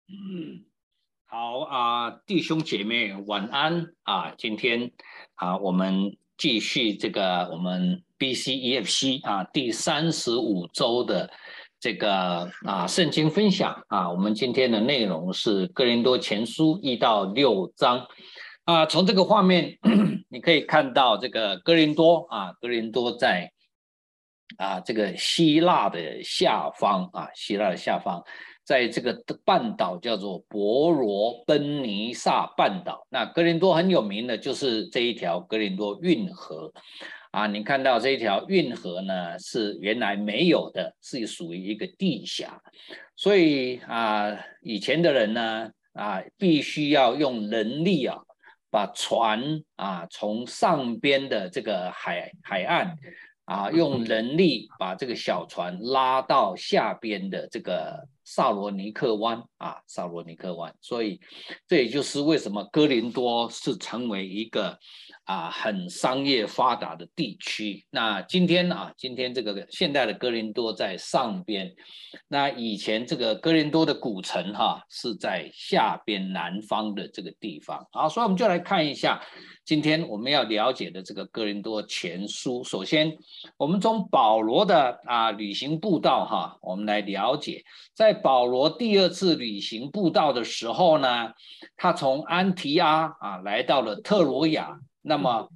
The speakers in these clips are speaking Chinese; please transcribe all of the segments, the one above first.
好弟兄姐妹晚安今天我们继续这个我们 BCEFC 第35周的这个圣经分享我们今天的内容是哥林多前书1到6章从这个画面你可以看到这个哥林多在这个希腊的下方在这个半岛叫做伯罗奔尼撒半岛。那哥林多很有名的就是这一条哥林多运河你看到这一条运河呢是原来没有的，是属于一个地峡，所以以前的人呢必须要用人力把船从上边的这个海岸用人力把这个小船拉到下边的这个萨罗尼克湾所以这也就是为什么哥林多是成为一个很商业发达的地区。那今天这个现代的哥林多在上边，那以前这个哥林多的古城是在下边南方的这个地方。好，所以我们就来看一下今天我们要了解的这个哥林多前书。首先我们从保罗的旅行步道我们来了解，在保罗第二次旅行步道的时候呢，他从安提阿来到了特罗亚。那么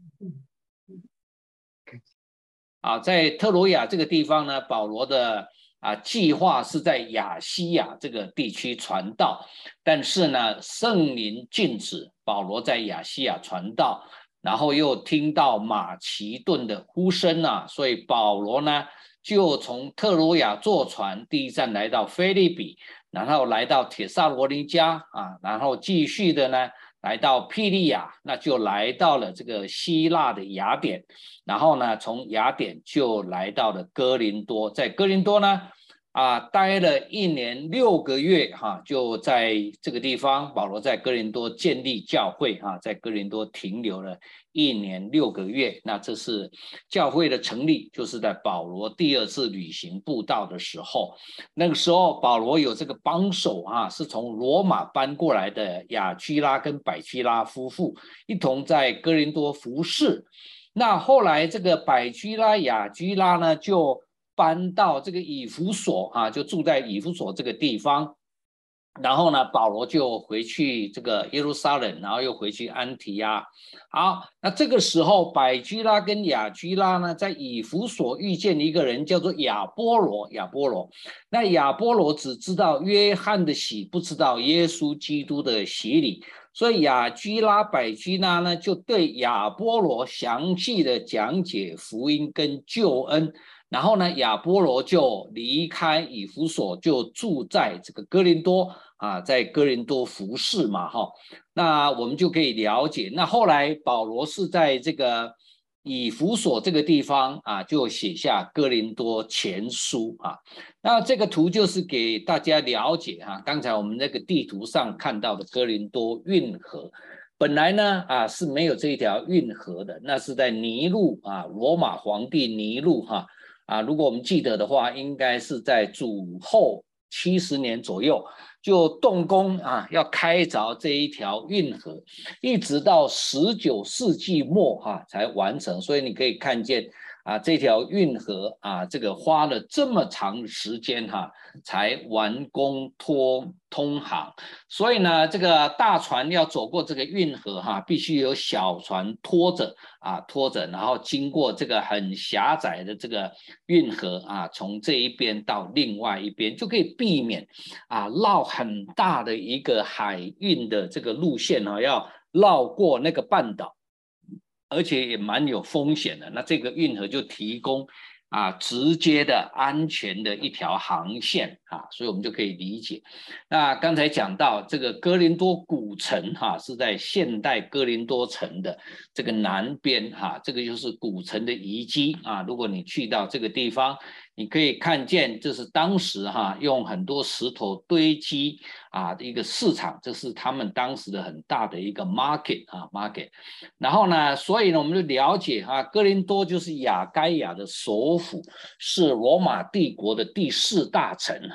在特罗亚这个地方呢，保罗的计划是在亚西亚这个地区传道，但是呢圣灵禁止保罗在亚西亚传道，然后又听到马其顿的呼声所以保罗呢就从特罗亚坐船，第一站来到腓立比，然后来到帖撒罗尼迦然后继续的呢来到庇利亚，那就来到了这个希腊的雅典，然后呢从雅典就来到了哥林多，在哥林多呢待了1年6个月就在这个地方，保罗在哥林多建立教会在哥林多停留了1年6个月。那这是教会的成立，就是在保罗第二次旅行布道的时候。那个时候保罗有这个帮手是从罗马搬过来的雅居拉跟百居拉夫妇，一同在哥林多服侍。那后来这个百居拉雅居拉呢就搬到这个以弗所就住在以弗所这个地方。然后呢保罗就回去这个耶路撒冷，然后又回去安提阿。好，那这个时候百居拉跟雅居拉呢在以弗所遇见一个人叫做亚波罗。那亚波罗只知道约翰的洗，不知道耶稣基督的洗礼，所以雅居拉百居拉呢就对亚波罗详细的讲解福音跟救恩。然后呢亚波罗就离开以弗所，就住在这个哥林多在哥林多服侍嘛那我们就可以了解，那后来保罗是在这个以弗所这个地方就写下哥林多前书那这个图就是给大家了解刚才我们那个地图上看到的哥林多运河，本来呢是没有这一条运河的，那是在尼禄罗马皇帝尼禄如果我们记得的话，应该是在主后70年左右就动工要开凿这一条运河，一直到19世纪末才完成。所以你可以看见这条运河这个花了这么长时间才完工通航。所以呢这个大船要走过这个运河必须有小船拖着，然后经过这个很狭窄的这个运河从这一边到另外一边，就可以避免绕很大的一个海运的这个路线要绕过那个半岛，而且也蛮有风险的。那这个运河就提供直接的安全的一条航线所以我们就可以理解。那刚才讲到这个哥林多古城是在现代哥林多城的这个南边这个就是古城的遗迹如果你去到这个地方，你可以看见这是当时用很多石头堆积的一个市场，这是他们当时的很大的一个 market。 然后呢所以呢我们就了解哥林多就是亚该亚的首府，是罗马帝国的第4大城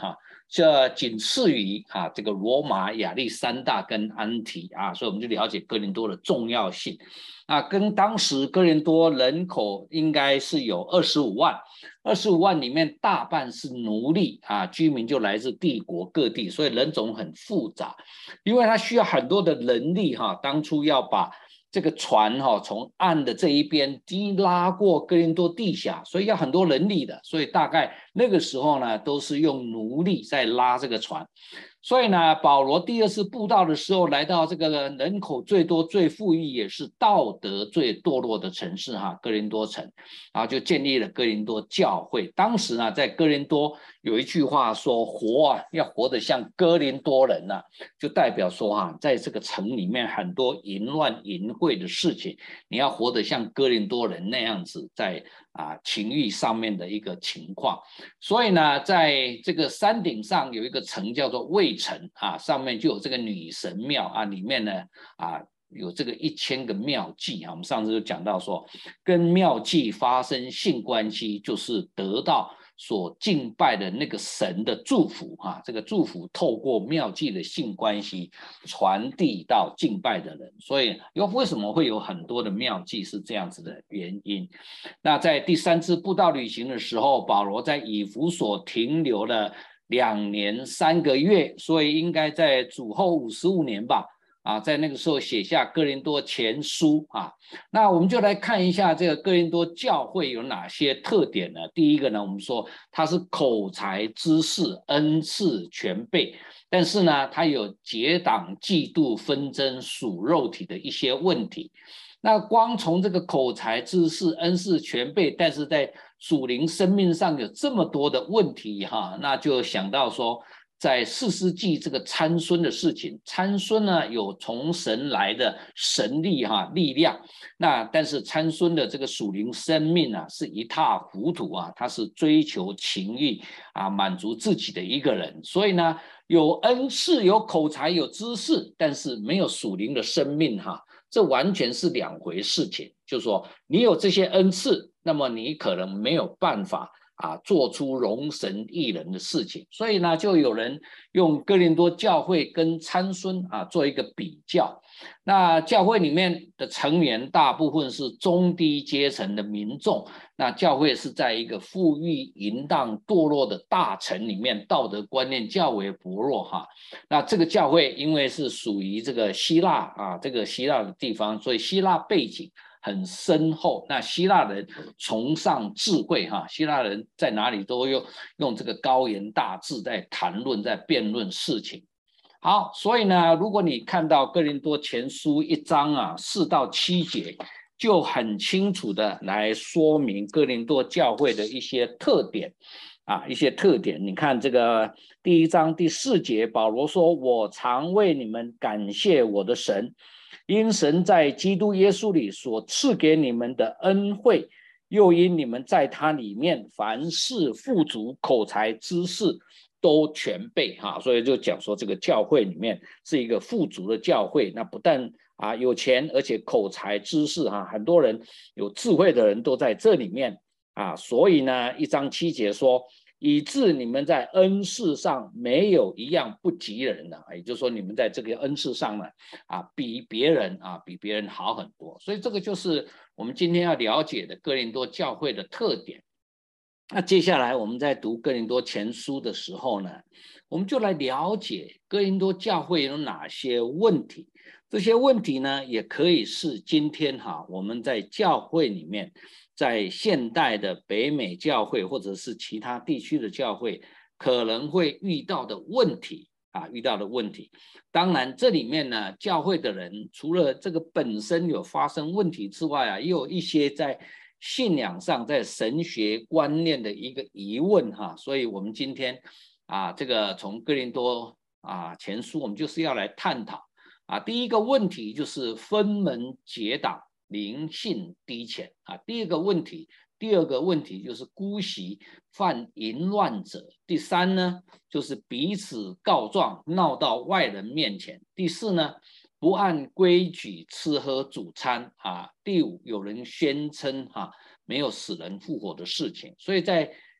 这仅次于这个罗马、亚历山大跟安提所以我们就了解哥林多的重要性跟当时哥林多人口应该是有25万，25万里面大半是奴隶居民就来自帝国各地，所以人种很复杂，因为他需要很多的人力当初要把这个船从岸的这一边拉过哥林多地峡，所以要很多人力的，所以大概那个时候呢都是用奴隶在拉这个船。所以呢，保罗第二次布道的时候，来到这个人口最多、最富裕，也是道德最堕落的城市哥林多城，然后就建立了哥林多教会。当时呢，在哥林多有一句话说：“活要活得像哥林多人就代表说在这个城里面很多淫乱淫秽的事情，你要活得像哥林多人那样子，在情欲上面的一个情况。所以呢，在这个山顶上有一个城叫做卫城上面就有这个女神庙里面呢有这个1000个庙妓我们上次就讲到说，跟庙妓发生性关系就是得到所敬拜的那个神的祝福这个祝福透过庙妓的性关系传递到敬拜的人，所以为什么会有很多的庙妓是这样子的原因。那在第3次布道旅行的时候，保罗在以弗所停留了2年3个月，所以应该在主后55年吧在那个时候写下哥林多前书那我们就来看一下这个哥林多教会有哪些特点呢？第一个呢，我们说它是口才知识恩赐全备，但是呢它有结党嫉妒纷争属肉体的一些问题。那光从这个口才知识恩赐全备，但是在属灵生命上有这么多的问题那就想到说在4世纪这个参孙的事情，参孙呢有从神来的神力力量，那但是参孙的这个属灵生命是一塌糊涂他是追求情欲满足自己的一个人，所以呢有恩赐有口才有知识，但是没有属灵的生命这完全是2回事情。就是说你有这些恩赐，那么你可能没有办法做出容神益人的事情。所以呢就有人用哥林多教会跟参孙做一个比较。那教会里面的成员大部分是中低阶层的民众，那教会是在一个富裕淫荡堕落的大城里面，道德观念较为薄弱那这个教会因为是属于这个希腊这个希腊的地方，所以希腊背景很深厚，那希腊人崇尚智慧希腊人在哪里都用这个高言大志在谈论在辩论事情。好，所以呢如果你看到哥林多前书1章4到7节，就很清楚的来说明哥林多教会的一些特点一些特点。你看这个第1章第4节，保罗说：“我常为你们感谢我的神，因神在基督耶稣里所赐给你们的恩惠，又因你们在他里面凡事富足，口才知识都全备所以就讲说这个教会里面是一个富足的教会。那不但有钱，而且口才知识很多人有智慧的人都在这里面所以呢1章7节说，以致你们在恩赐上没有一样不及人的，也就是说你们在这个恩赐上呢比别人好很多。所以这个就是我们今天要了解的哥林多教会的特点。那接下来我们在读哥林多前书的时候呢，我们就来了解哥林多教会有哪些问题。这些问题呢也可以是今天我们在教会里面，在现代的北美教会或者是其他地区的教会可能会遇到的问题当然这里面呢教会的人除了这个本身有发生问题之外也有一些在信仰上在神学观念的一个疑问所以我们今天这个从哥林多前书我们就是要来探讨第一个问题就是分门结党灵性低浅第二个问题就是姑息犯淫乱者。第3呢就是彼此告状闹到外人面前。第4呢不按规矩吃喝主餐第5有人宣称没有死人复活的事情。所以在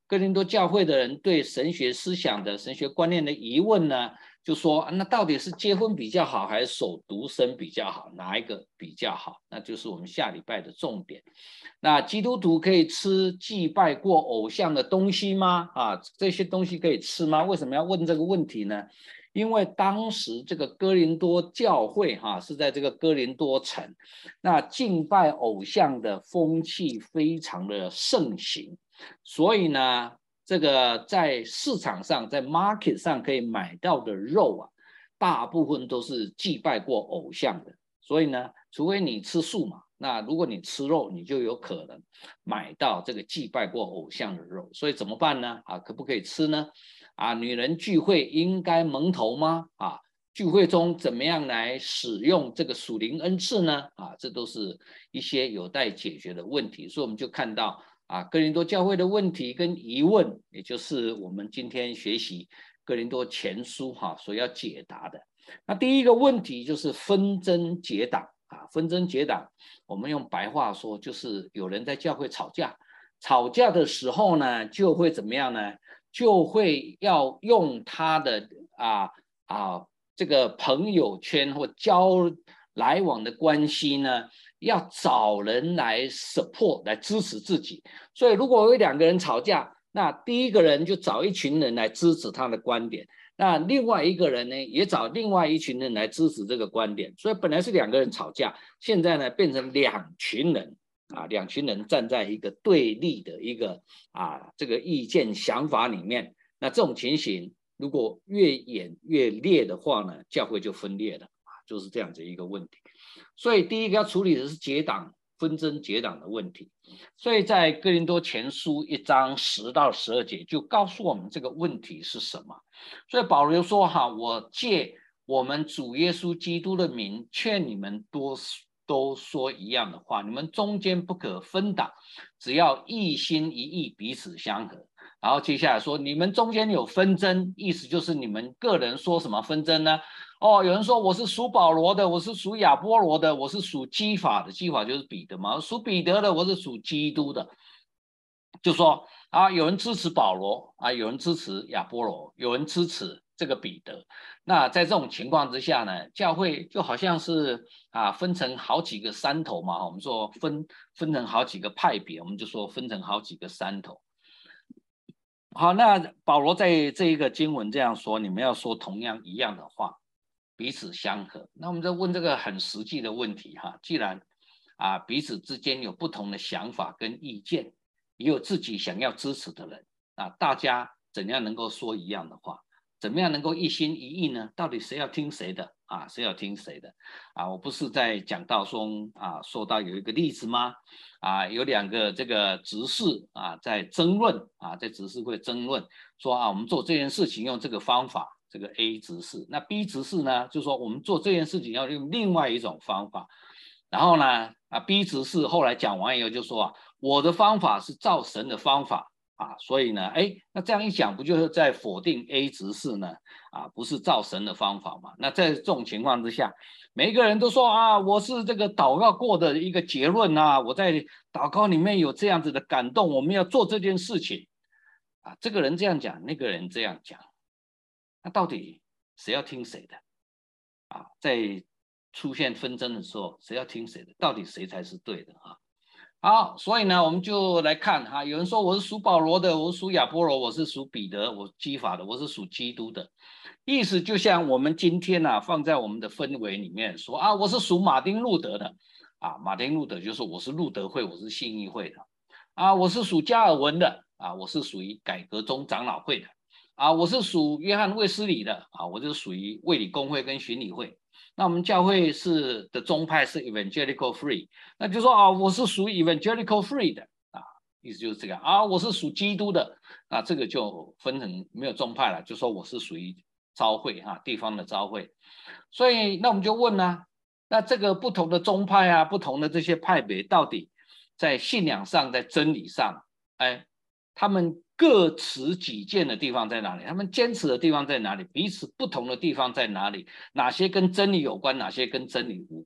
哥林多教会的人对神学思想的神学观念的疑问呢，就说那到底是结婚比较好还是守独身比较好，哪一个比较好？那就是我们下礼拜的重点。那基督徒可以吃祭拜过偶像的东西吗？这些东西可以吃吗？为什么要问这个问题呢？因为当时这个哥林多教会是在这个哥林多城，那敬拜偶像的风气非常的盛行，所以呢，这个在市场上在 market 上可以买到的肉大部分都是祭拜过偶像的，所以呢，除非你吃素嘛，那如果你吃肉，你就有可能买到这个祭拜过偶像的肉，所以怎么办呢？可不可以吃呢？女人聚会应该蒙头吗？聚会中怎么样来使用这个属灵恩赐呢？这都是一些有待解决的问题。所以我们就看到哥林多教会的问题跟疑问，也就是我们今天学习哥林多前书所要解答的。那第一个问题就是纷争结党纷争结党，我们用白话说，就是有人在教会吵架，吵架的时候呢，就会怎么样呢？就会要用他的这个朋友圈或交来往的关系呢，要找人来 support 来支持自己。所以如果有两个人吵架，那第一个人就找一群人来支持他的观点，那另外一个人呢，也找另外一群人来支持这个观点。所以本来是两个人吵架，现在呢变成两群人两群人站在一个对立的一个这个意见想法里面。那这种情形如果越演越烈的话呢，教会就分裂了就是这样子一个问题。所以第一个要处理的是结党纷争结党的问题。所以在哥林多前书1章10到12节就告诉我们这个问题是什么。所以保罗说我借我们主耶稣基督的名劝你们都说一样的话，你们中间不可分党，只要一心一意彼此相合。然后接下来说你们中间有纷争，意思就是你们个人说什么纷争呢？有人说我是属保罗的，我是属亚波罗的，我是属基法的，基法就是彼得嘛，属彼得的，我是属基督的。就说有人支持保罗有人支持亚波罗，有人支持这个彼得。那在这种情况之下呢，教会就好像是分成好几个山头嘛，我们说分成好几个派别，我们就说分成好几个山头。好，那保罗在这一个经文这样说，你们要说同样一样的话，彼此相合。那我们就问这个很实际的问题既然彼此之间有不同的想法跟意见，也有自己想要支持的人大家怎样能够说一样的话？怎么样能够一心一意呢？到底谁要听谁的谁要听谁的我不是在讲道中说到有一个例子吗？有两个这个执事在争论在执事会争论说我们做这件事情用这个方法，这个 A 执事，那 B 执事呢就说我们做这件事情要用另外一种方法。然后呢B 执事后来讲完以后就说我的方法是照神的方法所以呢那这样一讲不就是在否定 A 执事呢不是照神的方法嘛？那在这种情况之下，每一个人都说我是这个祷告过的一个结论我在祷告里面有这样子的感动，我们要做这件事情这个人这样讲，那个人这样讲，那到底谁要听谁的在出现纷争的时候，谁要听谁的？到底谁才是对的好，所以呢，我们就来看有人说我是属保罗的，我是属亚波罗，我是属彼得，我是基法的，我是属基督的。意思就像我们今天放在我们的氛围里面说我是属马丁路德的马丁路德就是我是路德会，我是信义会的我是属加尔文的我是属于改革宗长老会的我是属约翰卫斯理的我就属于卫理公会跟巡理会。那我们教会的宗派是 Evangelical Free， 那就说我是属于 Evangelical Free 的意思就是这个我是属基督的这个就分成没有宗派了，就说我是属于召会地方的召会。所以那我们就问那这个不同的宗派不同的这些派别到底在信仰上在真理上他们各持己见的地方在哪里？他们坚持的地方在哪里？彼此不同的地方在哪里？哪些跟真理有关，哪些跟真理无关？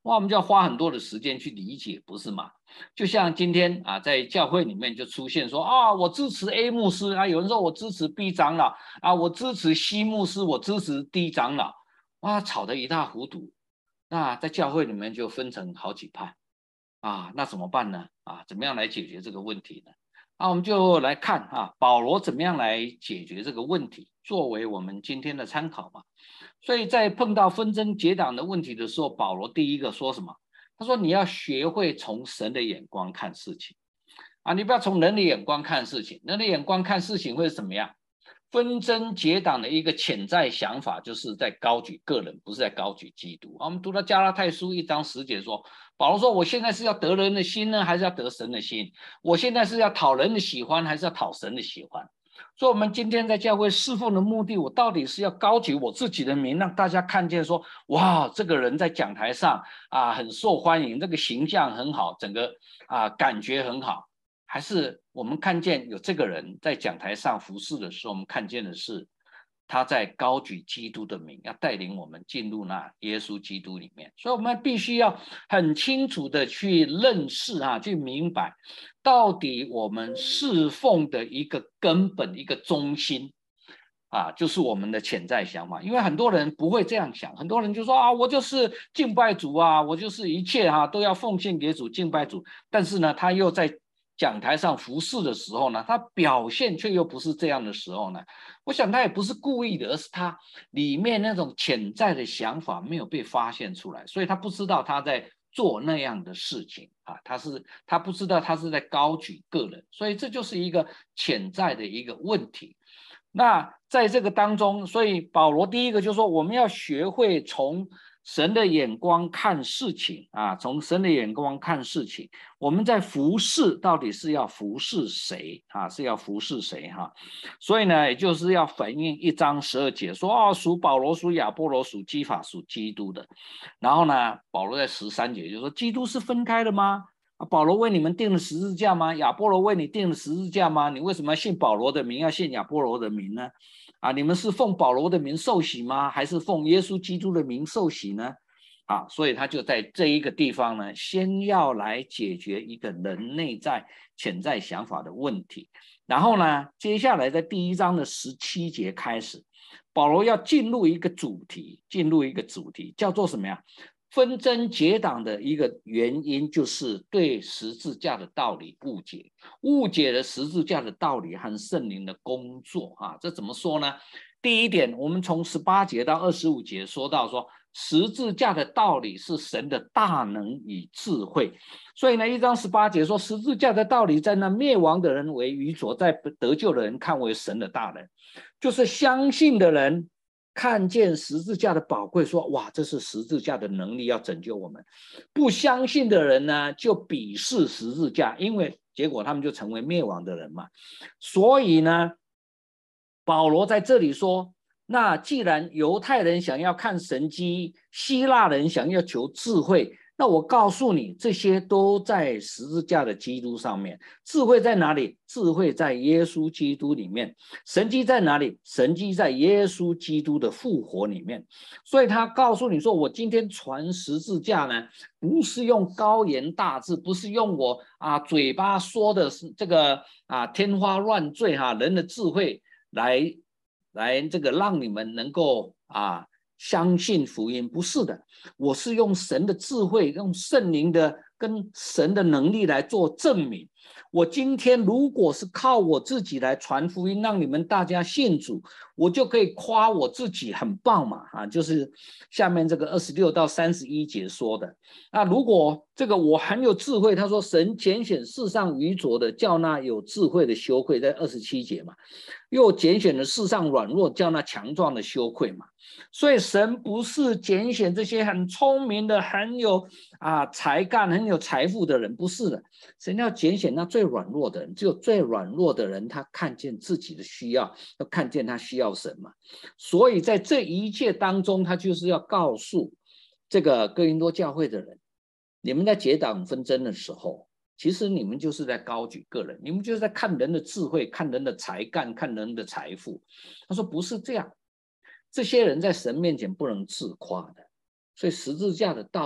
哇，我们就要花很多的时间去理解，不是吗？就像今天啊，在教会里面就出现说啊，我支持 A 牧师啊，有人说我支持 B 长老啊，我支持 C 牧师，我支持 D 长老，哇，吵得一塌糊涂。那在教会里面就分成好几派啊，那怎么办呢？啊，怎么样来解决这个问题呢？啊，我们就来看啊，保罗怎么样来解决这个问题，作为我们今天的参考嘛。所以在碰到纷争结党的问题的时候，保罗第一个说什么？他说你要学会从神的眼光看事情啊，你不要从人的眼光看事情，人的眼光看事情会是怎么样？纷争结党的一个潜在想法，就是在高举个人，不是在高举基督。我们读到加拉太书1章10节说，保罗说：“我现在是要得人的心呢，还是要得神的心？我现在是要讨人的喜欢，还是要讨神的喜欢？”所以，我们今天在教会侍奉的目的，我到底是要高举我自己的名，让大家看见说：“哇，这个人在讲台上啊很受欢迎，这个形象很好，整个感觉很好。”还是我们看见有这个人在讲台上服侍的时候，我们看见的是他在高举基督的名，要带领我们进入那耶稣基督里面。所以我们必须要很清楚的去认识去明白到底我们侍奉的一个根本、一个中心就是我们的潜在想法。因为很多人不会这样想，很多人就说我就是敬拜主我就是一切都要奉献给主，敬拜主。但是呢，他又在讲台上服侍的时候呢，他表现却又不是这样的时候呢，我想他也不是故意的，而是他里面那种潜在的想法没有被发现出来，所以他不知道他在做那样的事情他不知道他是在高举个人，所以这就是一个潜在的一个问题。那在这个当中，所以保罗第一个就说，我们要学会从神的眼光看事情从神的眼光看事情，我们在服侍到底是要服侍谁是要服侍谁所以呢，也就是要反映1章12节说属保罗、属亚波罗、属基法、属基督的。然后呢，保罗在13节就说，基督是分开的吗？保罗为你们定了十字架吗？亚波罗为你定了十字架吗？你为什么要信保罗的名，要信亚波罗的名呢？你们是奉保罗的名受洗吗？还是奉耶稣基督的名受洗呢？所以他就在这一个地方呢，先要来解决一个人内在潜在想法的问题。然后呢，接下来在第1章的17节开始，保罗要进入一个主题，叫做什么呀？纷争结党的一个原因就是对十字架的道理误解了十字架的道理和圣灵的工作这怎么说呢？第一点，我们从18节到25节说到说，十字架的道理是神的大能与智慧。所以呢，1章18节说，十字架的道理在那灭亡的人为愚拙，在得救的人看为神的大能。就是相信的人看见十字架的宝贵，说哇，这是十字架的能力要拯救我们。不相信的人呢，就鄙视十字架，因为结果他们就成为灭亡的人嘛。所以呢，保罗在这里说，那既然犹太人想要看神迹，希腊人想要求智慧，那我告诉你，这些都在十字架的基督上面。智慧在哪里？智慧在耶稣基督里面。神迹在哪里？神迹在耶稣基督的复活里面。所以他告诉你说，我今天传十字架呢，不是用高言大志，不是用我嘴巴说的是这个天花乱坠人的智慧来这个让你们能够相信福音，不是的，我是用神的智慧，用圣灵的跟神的能力来做证明。我今天如果是靠我自己来传福音，让你们大家信主，我就可以夸我自己很棒嘛就是下面这个26到31节说的。那如果这个我很有智慧，他说神拣选世上愚拙的，叫那有智慧的羞愧，在27节嘛，又拣选了世上软弱，叫那强壮的羞愧嘛。所以神不是拣选这些很聪明的、很有才干、很有财富的人，不是的。神要拣选那最软弱的人，只有最软弱的人，他看见自己的需要，要看见他需要神嘛。所以在这一切当中，他就是要告诉这个哥林多教会的人，你们在结党纷争的时候，其实你们就是在高举个人，你们就是在看人的智慧，看人的才干，看人的财富。他说不是这样，这些人在神面前不能自夸的。所以十字架的道理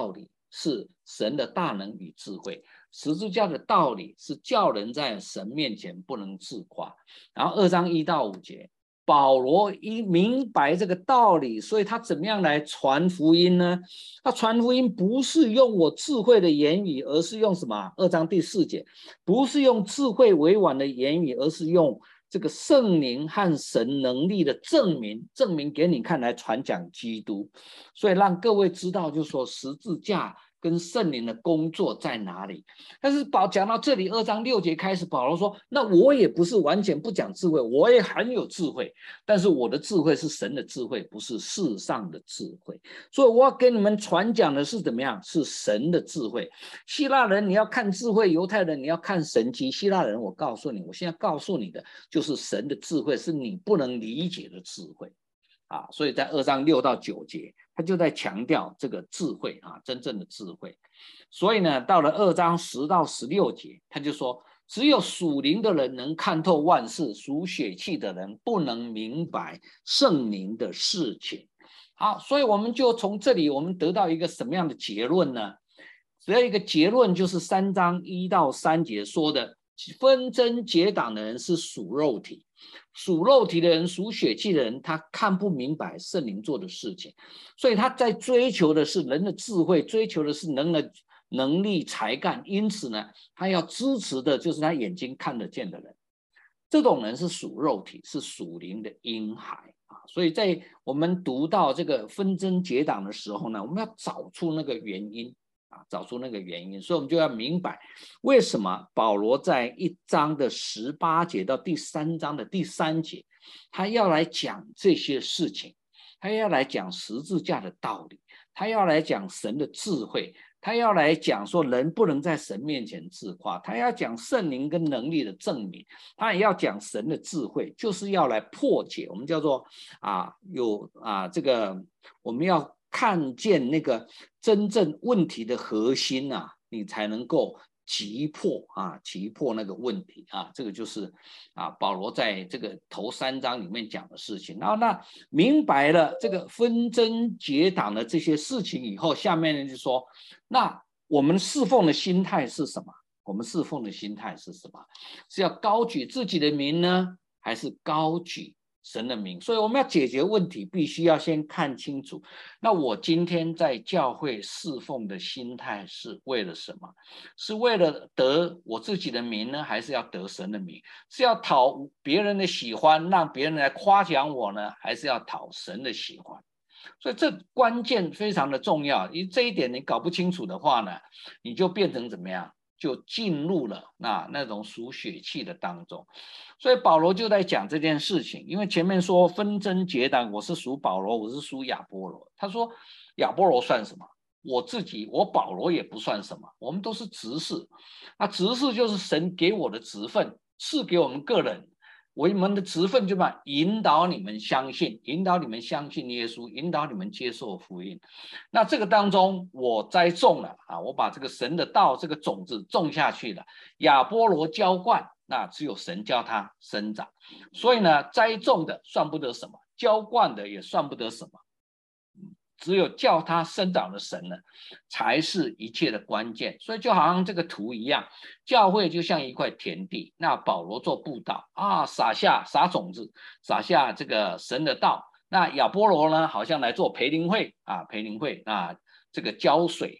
是神的大能与智慧，十字架的道理是叫人在神面前不能自夸。然后2章1到5节，保罗一明白这个道理，所以他怎么样来传福音呢？他传福音不是用我智慧的言语，而是用什么？2章第4节，不是用智慧委婉的言语，而是用这个圣灵和神能力的证明给你看，来传讲基督。所以让各位知道，就是说十字架跟圣灵的工作在哪里。但是讲到这里2章6节开始，保罗说，那我也不是完全不讲智慧，我也很有智慧，但是我的智慧是神的智慧，不是世上的智慧。所以我要跟你们传讲的是怎么样？是神的智慧。希腊人你要看智慧，犹太人你要看神迹。希腊人我告诉你，我现在告诉你的就是神的智慧，是你不能理解的智慧。所以在2章6到9节，他就在强调这个智慧真正的智慧。所以呢，到了2章10到16节，他就说，只有属灵的人能看透万事，属血气的人不能明白圣灵的事情。好，所以我们就从这里我们得到一个什么样的结论呢？只有一个结论，就是3章1到3节说的，纷争结党的人是属肉体，属肉体的人，属血气的人，他看不明白圣灵做的事情，所以他在追求的是人的智慧，追求的是人的能力才干，因此呢，他要支持的就是他眼睛看得见的人。这种人是属肉体，是属灵的婴孩所以在我们读到这个纷争结党的时候呢，我们要找出那个原因找出那个原因，所以我们就要明白为什么保罗在1章的18节到第3章的第3节，他要来讲这些事情，他要来讲十字架的道理，他要来讲神的智慧，他要来讲说人不能在神面前自夸，他要讲圣灵跟能力的证明，他也要讲神的智慧，就是要来破解，我们叫做这个我们要看见那个真正问题的核心你才能够击破那个问题这个就是保罗在这个头3章里面讲的事情。然后那明白了这个纷争结党的这些事情以后，下面就说，那我们侍奉的心态是什么？我们侍奉的心态是什么？是要高举自己的名呢，还是高举神的名？所以我们要解决问题，必须要先看清楚，那我今天在教会侍奉的心态是为了什么？是为了得我自己的名呢，还是要得神的名？是要讨别人的喜欢，让别人来夸奖我呢，还是要讨神的喜欢？所以这关键非常的重要，因为这一点你搞不清楚的话呢，你就变成怎么样？就进入了那种属血气的当中。所以保罗就在讲这件事情，因为前面说纷争结党，我是属保罗，我是属亚波罗。他说亚波罗算什么？我保罗也不算什么，我们都是执事。那执事就是神给我的职分，赐给我们个人。我们的职分就引导你们相信，引导你们相信耶稣，引导你们接受福音。那这个当中我栽种了我把这个神的道这个种子种下去了，亚波罗浇灌，那只有神教他生长。所以呢，栽种的算不得什么，浇灌的也算不得什么，只有叫他生长的神呢，才是一切的关键。所以就好像这个图一样，教会就像一块田地，那保罗做布道撒种子，撒下这个神的道。那亚波罗呢，好像来做培灵会这个浇水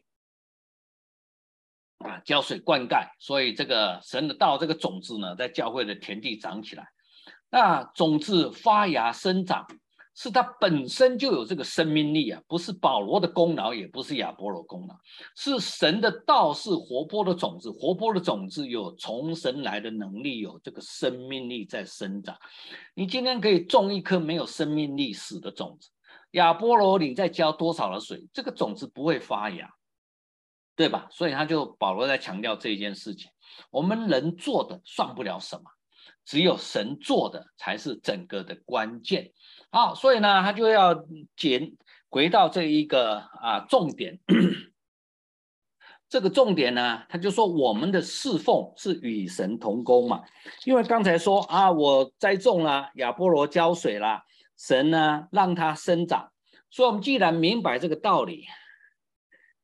灌溉，所以这个神的道这个种子呢，在教会的田地长起来。那种子发芽生长，是它本身就有这个生命力不是保罗的功劳，也不是亚波罗功劳，是神的道是活泼的种子，活泼的种子有从神来的能力，有这个生命力在生长。你今天可以种一颗没有生命力死的种子，亚波罗你再浇多少的水，这个种子不会发芽，对吧？所以保罗在强调这一件事情，我们人做的算不了什么，只有神做的才是整个的关键。好，所以呢，他就要回到这一个重点。这个重点呢，他就说我们的侍奉是与神同工嘛，因为刚才说我栽种了，亚波罗浇水了，神呢让它生长。所以我们既然明白这个道理，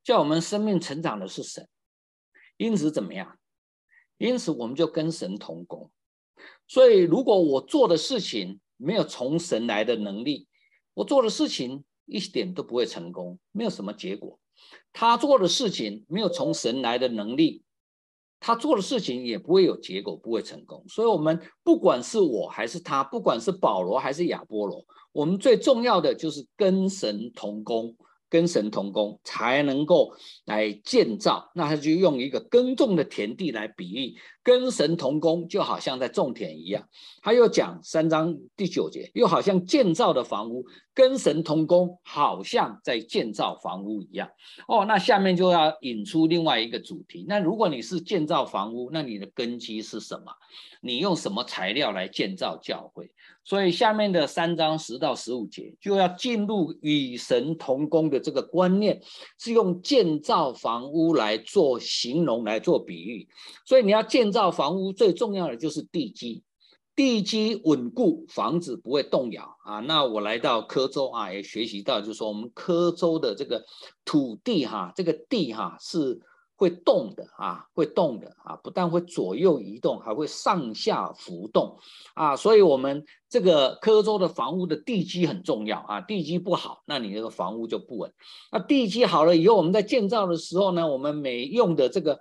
叫我们生命成长的是神。因此怎么样？因此我们就跟神同工。所以如果我做的事情没有从神来的能力，我做的事情一点都不会成功，没有什么结果。他做的事情没有从神来的能力，他做的事情也不会有结果，不会成功。所以我们不管是我还是他，不管是保罗还是亚波罗，我们最重要的就是跟神同工，跟神同工才能够来建造。那他就用一个耕种的田地来比喻，跟神同工就好像在种田一样。他又讲3章第9节，又好像建造的房屋，跟神同工好像在建造房屋一样。那下面就要引出另外一个主题。那如果你是建造房屋，那你的根基是什么？你用什么材料来建造教会？所以下面的3章10到15节就要进入与神同工的这个观念，是用建造房屋来做形容，来做比喻。所以你要建造房屋，最重要的就是地基。地基稳固，房子不会动摇啊。那我来到科州啊，也学习到，就是说我们科州的这个土地这个地是会动的啊，会动的啊，不但会左右移动，还会上下浮动啊。所以我们这个科州的房屋的地基很重要啊，地基不好，那你那个房屋就不稳。那地基好了以后，我们在建造的时候呢，我们每用的这个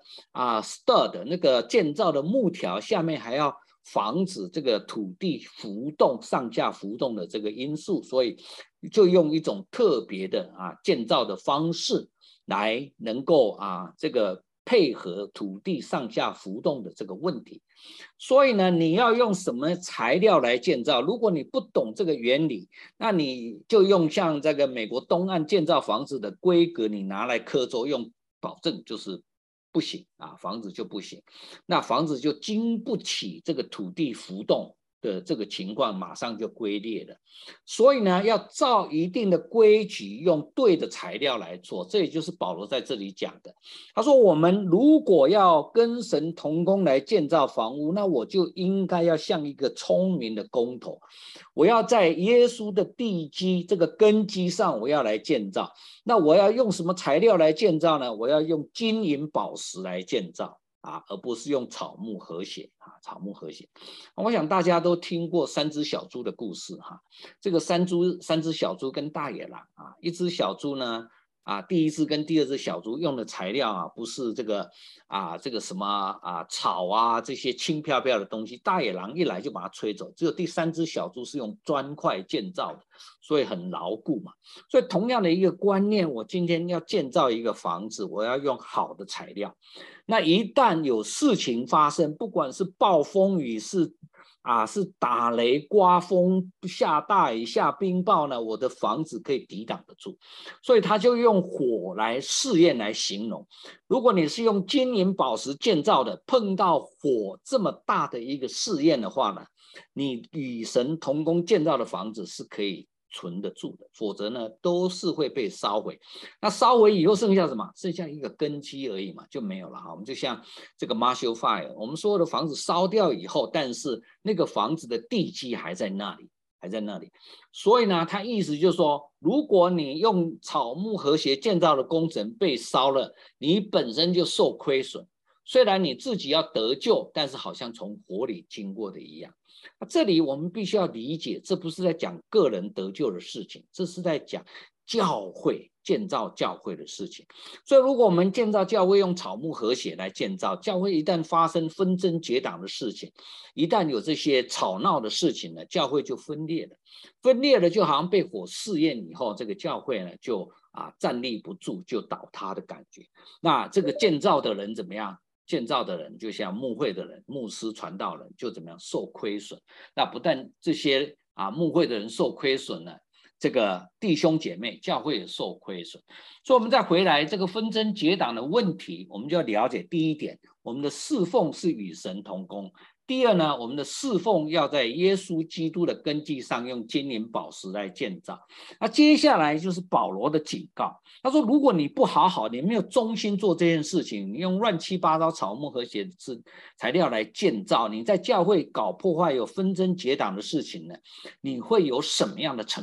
stud 那个建造的木条下面还要防止这个土地浮动、上下浮动的这个因素，所以就用一种特别的建造的方式来能够这个配合土地上下浮动的这个问题。所以呢，你要用什么材料来建造？如果你不懂这个原理，那你就用像这个美国东岸建造房子的规格，你拿来科州用，保证就是不行房子就不行，那房子就经不起这个土地浮动的这个情况，马上就龟裂了。所以呢，要照一定的规矩，用对的材料来做。这也就是保罗在这里讲的。他说，我们如果要跟神同工来建造房屋，那我就应该要像一个聪明的工头，我要在耶稣的地基这个根基上，我要来建造。那我要用什么材料来建造呢？我要用金银宝石来建造而不是用草木和谐草木和谐。我想大家都听过3只小猪的故事这个三只小猪跟大野狼一只小猪呢第一只跟第二只小猪用的材料不是这个什么草这些轻飘飘的东西，大野狼一来就把它吹走。只有第3只小猪是用砖块建造的，所以很牢固嘛。所以同样的一个观念，我今天要建造一个房子，我要用好的材料。那一旦有事情发生，不管是暴风雨是打雷刮风下大雨下冰雹呢，我的房子可以抵挡得住。所以他就用火来试验来形容。如果你是用金银宝石建造的，碰到火这么大的一个试验的话呢，你与神同工建造的房子是可以存得住的，否则呢都是会被烧毁。那烧毁以后剩下什么？剩下一个根基而已嘛，就没有了我们就像这个 Marshall Fire， 我们所有的房子烧掉以后，但是那个房子的地基还在那里，还在那里。所以呢，他意思就是说，如果你用草木和谐建造的工程被烧了，你本身就受亏损。虽然你自己要得救，但是好像从火里经过的一样。这里我们必须要理解，这不是在讲个人得救的事情，这是在讲教会建造教会的事情。所以如果我们建造教会用草木和谐来建造教会，一旦发生纷争结党的事情，一旦有这些吵闹的事情呢，教会就分裂了。分裂了就好像被火试验以后，这个教会呢就站立不住，就倒塌的感觉。那这个建造的人怎么样？建造的人就像牧会的人、牧师、传道人就怎么样受亏损。那不但这些牧会的人受亏损了，这个弟兄姐妹教会也受亏损。所以我们再回来这个纷争结党的问题，我们就要了解第一点，我们的侍奉是与神同工。第二呢，我们的侍奉要在耶稣基督的根基上用金银宝石来建造。那接下来就是保罗的警告，他说如果你不好好，你没有忠心做这件事情，你用乱七八糟草木和谐的材料来建造，你在教会搞破坏有纷争结党的事情呢，你会有什么样的惩罚？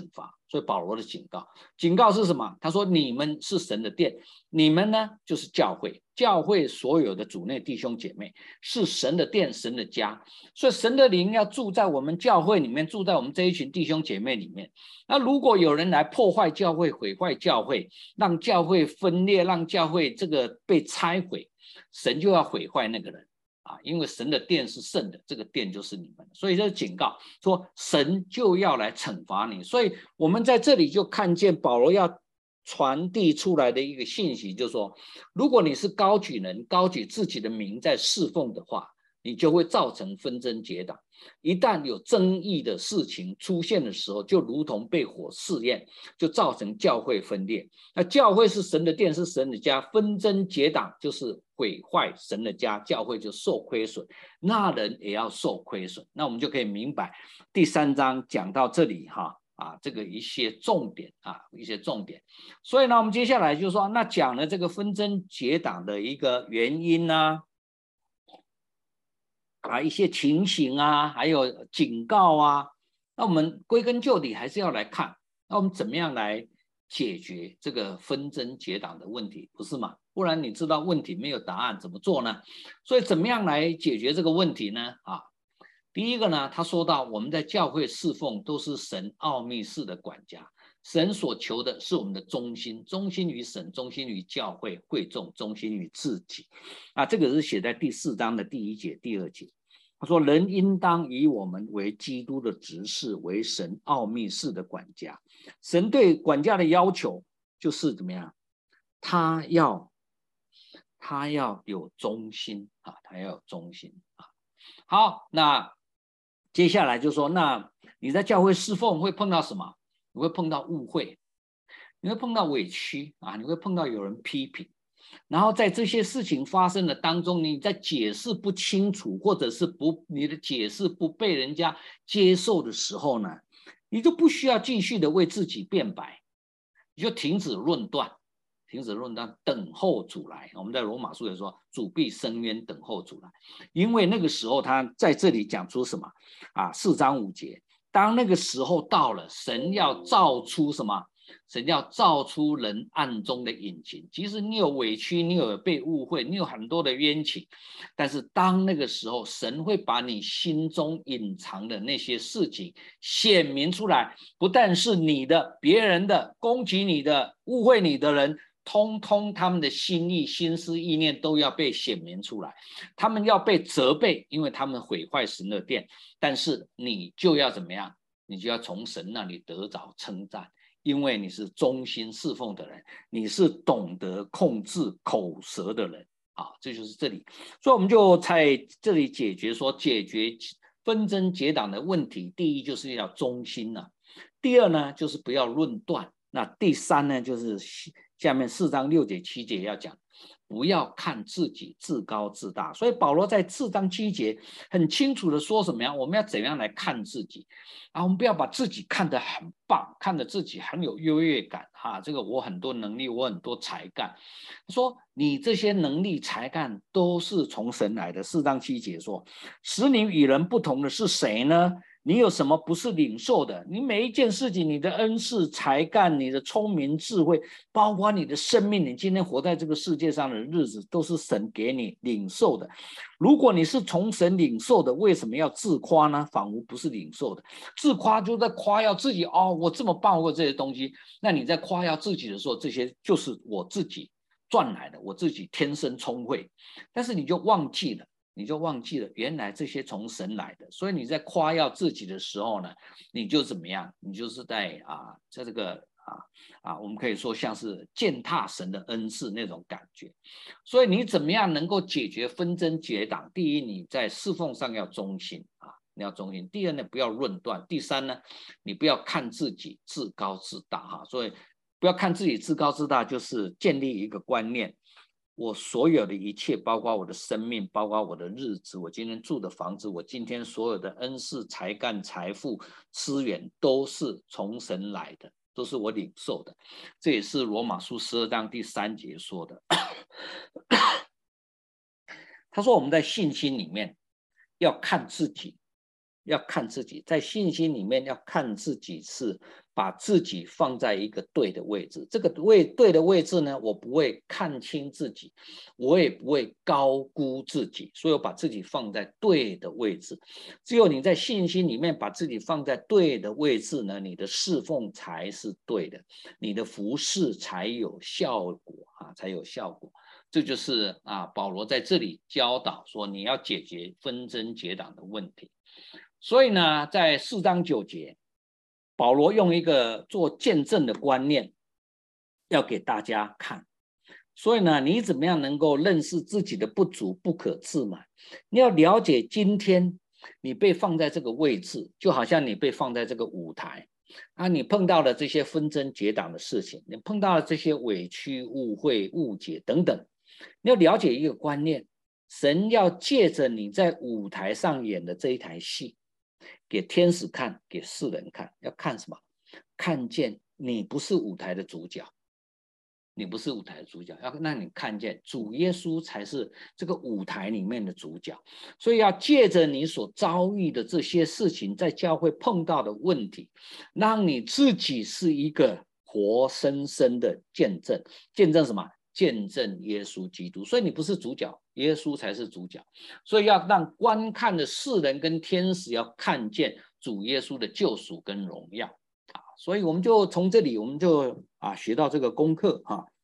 所以保罗的警告是什么？他说你们是神的殿，你们呢就是教会，教会所有的主内弟兄姐妹是神的殿，神的家，所以神的灵要住在我们教会里面，住在我们这一群弟兄姐妹里面。那如果有人来破坏教会，毁坏教会，让教会分裂，让教会这个被拆毁，神就要毁坏那个人。因为神的殿是圣的，这个殿就是你们，所以这警告说神就要来惩罚你。所以我们在这里就看见保罗要传递出来的一个信息，就是说，如果你是高举人，高举自己的名在侍奉的话，你就会造成纷争结党。一旦有争议的事情出现的时候，就如同被火试验，就造成教会分裂。那教会是神的殿，是神的家，纷争结党就是毁坏神的家，教会就受亏损，那人也要受亏损。那我们就可以明白第3章讲到这里这个一些重点所以呢，我们接下来就说，那讲了这个纷争结党的一个原因一些情形还有警告那我们归根究底还是要来看，那我们怎么样来解决这个纷争结党的问题，不是吗？不然你知道问题没有答案怎么做呢？所以怎么样来解决这个问题呢？第一个呢，他说到我们在教会侍奉都是神奥秘式的管家，神所求的是我们的忠心，忠心于神，忠心于教会会众，忠心于自己这个是写在第4章的第1节第2节。他说人应当以我们为基督的执事，为神奥秘式的管家。神对管家的要求就是怎么样？他要有忠心他要有忠心好，那接下来就说，那你在教会侍奉会碰到什么？你会碰到误会，你会碰到委屈你会碰到有人批评，然后在这些事情发生的当中，你在解释不清楚，或者是你的解释不被人家接受的时候呢，你就不需要继续的为自己辩白，你就停止论断，等候主来。我们在罗马书也说，主必伸冤，等候主来。因为那个时候他在这里讲出什么4章5节，当那个时候到了，神要造出什么？神要造出人暗中的隐情。即使你有委屈，你有被误会，你有很多的冤情，但是当那个时候，神会把你心中隐藏的那些事情显明出来，不但是你的，别人的，攻击你的，误会你的人，通通他们的心意、心思、意念都要被显明出来，他们要被责备，因为他们毁坏神的殿。但是你就要怎么样？你就要从神那里得着称赞，因为你是忠心侍奉的人，你是懂得控制口舌的人这就是这里。所以我们就在这里解决纷争结党的问题。第一就是要忠心第二呢就是不要论断，那第三呢就是下面4章6节7节要讲，不要看自己自高自大。所以保罗在4章7节很清楚的说什么呀？我们要怎样来看自己我们不要把自己看得很棒，看得自己很有优越感这个我很多能力，我很多才干。他说你这些能力才干都是从神来的。4章7节说，使你与人不同的是谁呢？你有什么不是领受的？你每一件事情，你的恩赐、才干、你的聪明、智慧，包括你的生命，你今天活在这个世界上的日子，都是神给你领受的。如果你是从神领受的，为什么要自夸呢？仿佛不是领受的。自夸就在夸耀自己我这么棒，或这些东西。那你在夸耀自己的时候，这些就是我自己赚来的，我自己天生聪慧。但是你就忘记了，原来这些从神来的。所以你在夸耀自己的时候呢，你就怎么样？你就是在这个我们可以说像是践踏神的恩赐那种感觉。所以你怎么样能够解决纷争结党？第一，你在侍奉上要忠心你要忠心。第二呢，不要论断。第三呢，你不要看自己自高自大所以不要看自己自高自大，就是建立一个观念，我所有的一切，包括我的生命，包括我的日子，我今天住的房子，我今天所有的恩赐、才干、财富、资源，都是从神来的，都是我领受的。这也是罗马书12章第3节说的。他说我们在信心里面要看自己， 要看自己，在信心里面要看自己是把自己放在一个对的位置。这个对的位置呢，我不会看清自己，我也不会高估自己，所以我把自己放在对的位置。只有你在信心里面把自己放在对的位置呢，你的侍奉才是对的，你的服侍才有效果啊，才有效果。这就是保罗在这里教导说，你要解决纷争结党的问题。所以呢，在4章9节，保罗用一个做见证的观念要给大家看。所以呢，你怎么样能够认识自己的不足，不可自满？你要了解今天你被放在这个位置，就好像你被放在这个舞台你碰到了这些纷争结党的事情，你碰到了这些委屈、误会、误解等等，你要了解一个观念，神要借着你在舞台上演的这一台戏，给天使看，给世人看，要看什么？看见你不是舞台的主角，你不是舞台的主角，要让你看见主耶稣才是这个舞台里面的主角。所以要借着你所遭遇的这些事情，在教会碰到的问题，让你自己是一个活生生的见证。见证什么？见证耶稣基督。所以你不是主角，耶稣才是主角。所以要让观看的世人跟天使要看见主耶稣的救赎跟荣耀。所以我们就从这里，我们就学到这个功课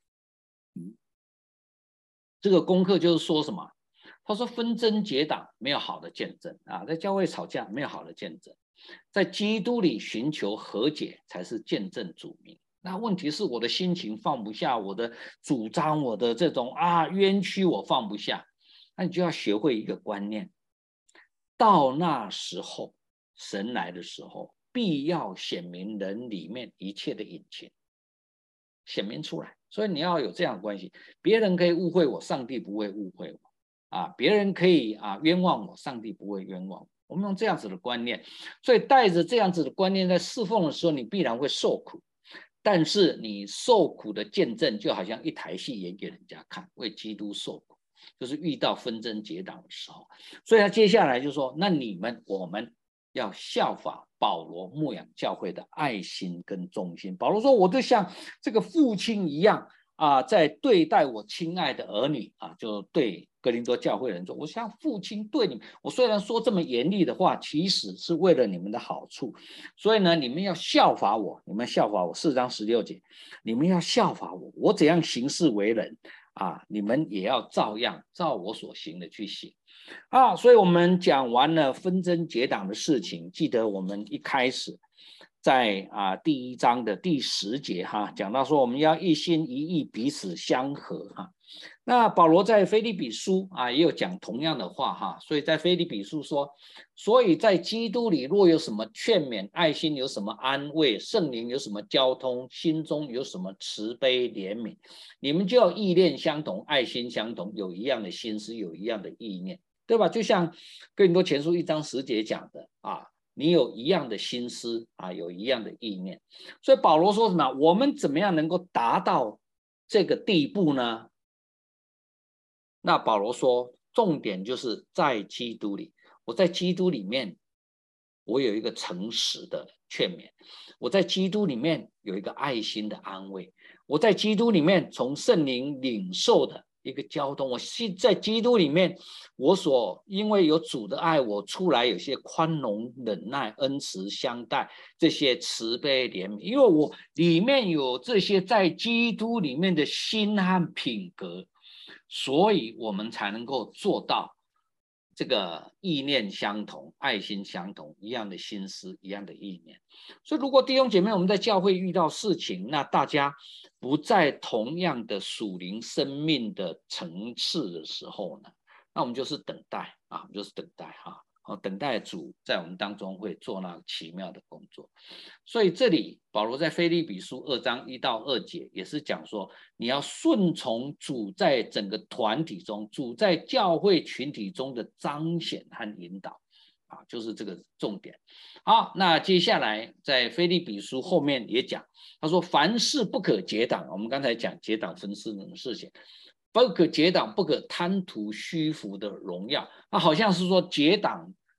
这个功课就是说什么？他说纷争结党没有好的见证在教会吵架没有好的见证，在基督里寻求和解才是见证主名。那问题是我的心情放不下，我的主张，我的这种冤屈我放不下，那你就要学会一个观念，到那时候神来的时候，必要显明人里面一切的隐情，显明出来。所以你要有这样的关系，别人可以误会我，上帝不会误会我别人可以冤枉我，上帝不会冤枉我。我们用这样子的观念，所以带着这样子的观念在侍奉的时候，你必然会受苦，但是你受苦的见证就好像一台戏演给人家看，为基督受苦，就是遇到纷争结党的时候。所以他接下来就说，那我们要效法保罗牧养教会的爱心跟忠心。保罗说，我就像这个父亲一样在对待我亲爱的儿女就对哥林多教会人说，我像父亲对你们，我虽然说这么严厉的话，其实是为了你们的好处。所以呢，你们要效法我，你们效法我。4章16节，你们要效法我，我怎样行事为人你们也要照样照我所行的去行所以我们讲完了纷争结党的事情，记得我们一开始在第1章的第10节讲到说，我们要一心一意彼此相合那保罗在腓立比书也有讲同样的话所以在腓立比书说，所以在基督里若有什么劝勉，爱心有什么安慰，圣灵有什么交通，心中有什么慈悲怜悯，你们就要意念相同，爱心相同，有一样的心思，有一样的意念，对吧？就像哥林多前书1章10节讲的你有一样的心思有一样的意念。所以保罗说什么？我们怎么样能够达到这个地步呢？那保罗说，重点就是在基督里，我在基督里面，我有一个诚实的劝勉，我在基督里面有一个爱心的安慰，我在基督里面从圣灵领受的一个交通，我在基督里面，因为有主的爱，我出来有些宽容、忍耐、恩慈相待，这些慈悲怜悯，因为我里面有这些在基督里面的心和品格，所以我们才能够做到这个意念相同，爱心相同，一样的心思，一样的意念。所以如果弟兄姐妹我们在教会遇到事情，那大家不在同样的属灵生命的层次的时候呢，那我们就是等待我们就是等待等待主在我们当中会做那奇妙的工作。所以这里保罗在腓立比书2章1到2节也是讲说，你要顺从主在整个团体中，主在教会群体中的彰显和引导就是这个重点。好，那接下来在腓立比书后面也讲，他说凡事不可结党，我们刚才讲结党分事的事情，不可结党，不可贪图虚浮的荣耀，好像是说结党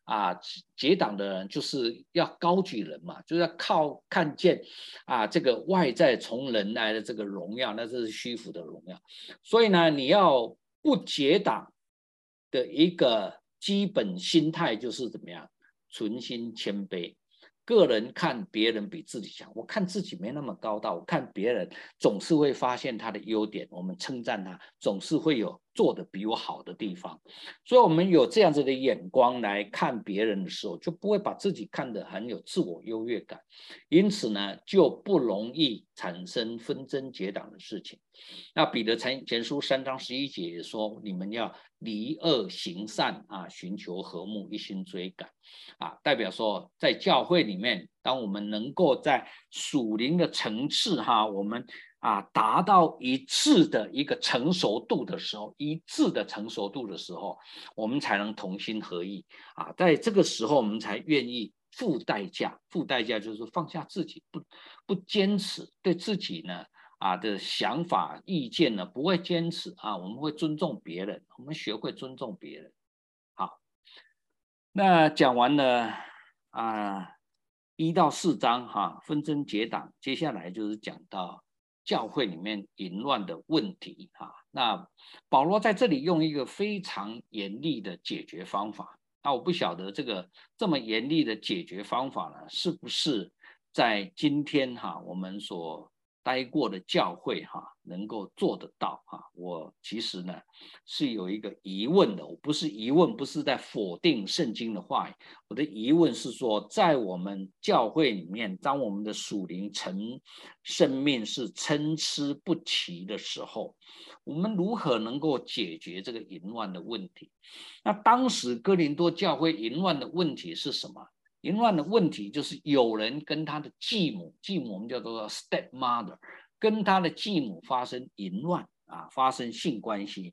结党的人就是要高举人嘛，就是要看见这个外在从人来的这个荣耀，那这是虚浮的荣耀。所以呢，你要不结党的一个基本心态就是怎么样？存心谦卑。个人看别人比自己强，我看自己没那么高大，我看别人总是会发现他的优点，我们称赞他，总是会有做得比我好的地方。所以我们有这样子的眼光来看别人的时候，就不会把自己看得很有自我优越感，因此呢，就不容易产生纷争结党的事情。那彼得前书3章11节也说，你们要离恶行善寻求和睦，一心追赶代表说在教会里面，当我们能够在属灵的层次我们达到一致的一个成熟度的时候，我们才能同心合意在这个时候我们才愿意付代价就是放下自己，不坚持对自己呢的想法意见呢，不会坚持我们会尊重别人，我们学会尊重别人。好，那讲完了1到4章纷争结党，接下来就是讲到教会里面淫乱的问题那保罗在这里用一个非常严厉的解决方法。那我不晓得这么严厉的解决方法呢，是不是在今天我们所待过的教会能够做得到我其实呢是有一个疑问的。我不是疑问，不是在否定圣经的话语，我的疑问是说，在我们教会里面，当我们的属灵生命是参差不齐的时候，我们如何能够解决这个淫乱的问题？那当时哥林多教会淫乱的问题是什么？淫乱的问题就是有人跟他的继母我们叫做 stepmother， 跟他的继母发生淫乱发生性关系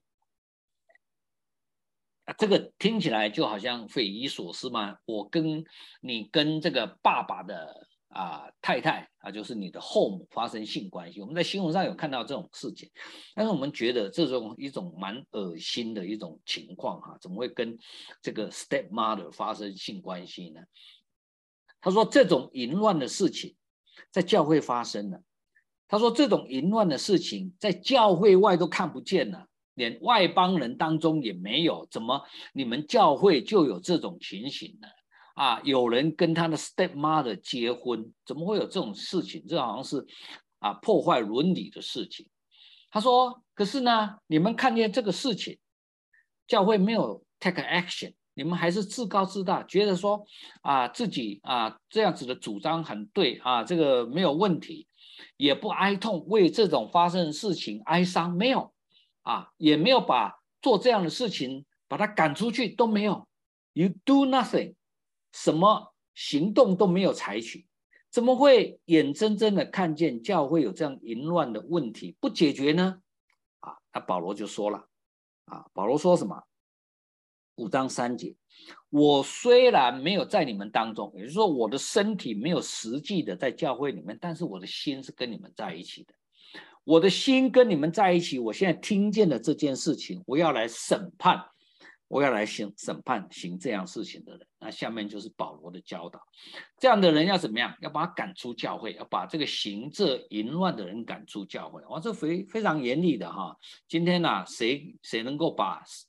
这个听起来就好像匪夷所思嘛。你跟这个爸爸的太太就是你的后母发生性关系，我们在新闻上有看到这种事情，但是我们觉得这种一种蛮恶心的一种情况怎么会跟这个 stepmother 发生性关系呢？他说这种淫乱的事情在教会发生了，他说这种淫乱的事情在教会外都看不见了，连外邦人当中也没有，怎么你们教会就有这种情形呢？有人跟他的 stepmother 结婚，怎么会有这种事情？这好像是破坏伦理的事情。他说可是呢，你们看见这个事情，教会没有 take action，你们还是自高自大，觉得说自己这样子的主张很对这个没有问题，也不哀痛为这种发生的事情哀伤，没有也没有把做这样的事情把他赶出去，都没有。You do nothing， 什么行动都没有采取，怎么会眼睁睁的看见教会有这样淫乱的问题不解决呢？那保罗就说了保罗说什么？5章3节，我虽然没有在你们当中，也就是说我的身体没有实际的在教会里面，但是我的心是跟你们在一起的。我的心跟你们在一起，我现在听见了这件事情，我要来审判，审判行这样事情的人。那下面就是保罗的教导，这样的人要怎么样？要把他赶出教会，要把这个行这淫乱的人赶出教会。这非常严厉的今天谁能够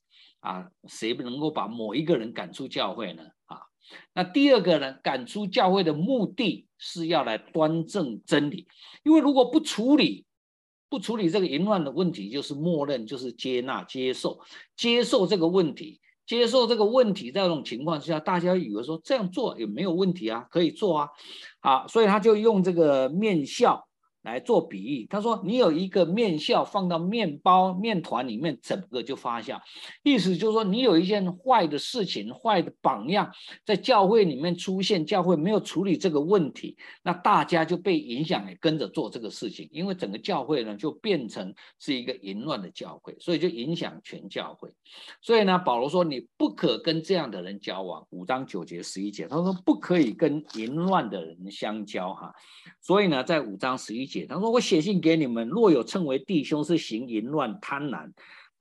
把某一个人赶出教会呢？那第二个呢，赶出教会的目的是要来端正真理，因为如果不处理这个淫乱的问题，就是默认，就是接纳接受这个问题，在这种情况下，大家以为说这样做也没有问题可以做所以他就用这个面酵来做比喻。他说你有一个面酵放到面团里面，整个就发酵，意思就是说你有一件坏的事情，坏的榜样在教会里面出现，教会没有处理这个问题，那大家就被影响，也跟着做这个事情，因为整个教会呢就变成是一个淫乱的教会，所以就影响全教会。所以呢，保罗说你不可跟这样的人交往。5章9节11节，他说不可以跟淫乱的人相交所以呢，在5章11节，他说我写信给你们，若有称为弟兄是行淫乱贪婪，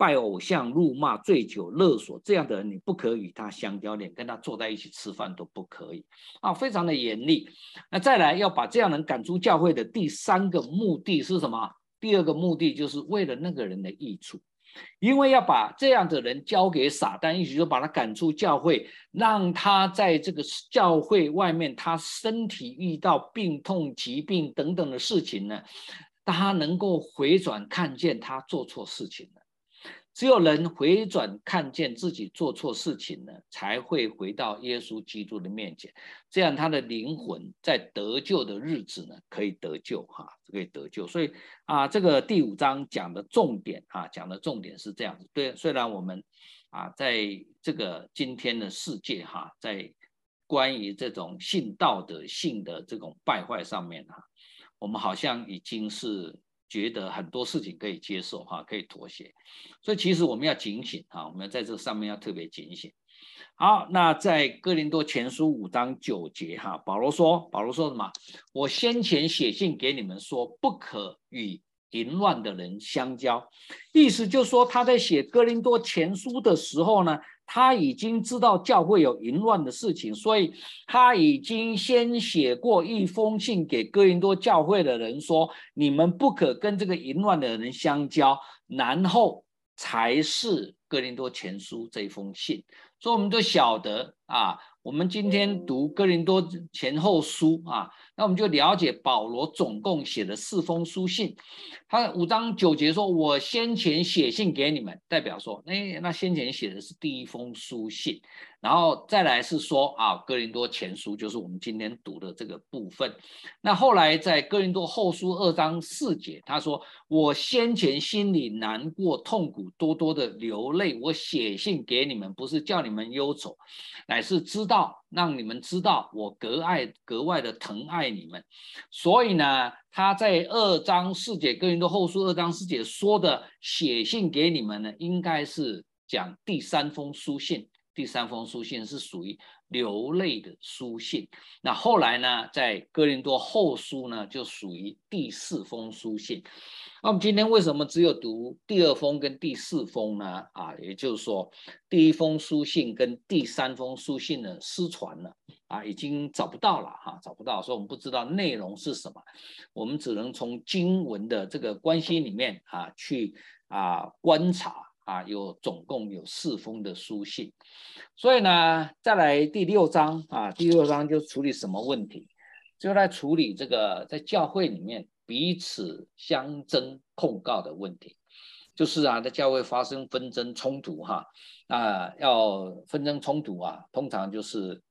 拜偶像、辱骂、醉酒、勒索这样的人，你不可与他相交，连跟他坐在一起吃饭都不可以啊，非常的严厉。那再来要把这样人赶出教会的第3个目的是什么？第2个目的就是为了那个人的益处。因为要把这样的人交给撒旦，意思就把他赶出教会，让他在这个教会外面，他身体遇到病痛、疾病等等的事情呢，他能够回转看见他做错事情了。只有人回转看见自己做错事情呢，才会回到耶稣基督的面前，这样他的灵魂在得救的日子呢，可以得救可以得救。所以这个第5章讲的重点是这样子。对，虽然我们在这个今天的世界在关于这种性道德性的这种败坏上面我们好像已经是觉得很多事情可以接受可以妥协，所以其实我们要警醒我们在这上面要特别警醒。好，那在哥林多前书5章9节保罗说什么？我先前写信给你们说，不可与淫乱的人相交。意思就是说，他在写哥林多前书的时候呢，他已经知道教会有淫乱的事情，所以他已经先写过一封信给哥林多教会的人说，你们不可跟这个淫乱的人相交，然后才是哥林多前书这一封信。所以我们都晓得我们今天读哥林多前后书那我们就了解保罗总共写了4封书信。他5章9节说，我先前写信给你们，代表说那先前写的是第1封书信，然后再来是说哥林多前书，就是我们今天读的这个部分。那后来在哥林多后书2章4节，他说，我先前心里难过痛苦，多多的流泪，我写信给你们，不是叫你们忧愁，乃是让你们知道我格外的疼爱你们。所以呢，他在2章4节，哥林多后书2章4节说的写信给你们呢，应该是讲第3封书信。第3封书信是属于流泪的书信。那后来呢，在哥林多后书呢，就属于第4封书信。那我们今天为什么只有读第2封跟第4封呢？也就是说，第1封书信跟第3封书信呢失传了已经找不到了找不到，所以我们不知道内容是什么，我们只能从经文的这个关系里面去观察总共有4封的书信。所以呢，再来第6章第6章就处理什么问题？就来处理这个在教会里面彼此相争控告的问题。就是在教会发生纷争冲突要纷争冲突通常就是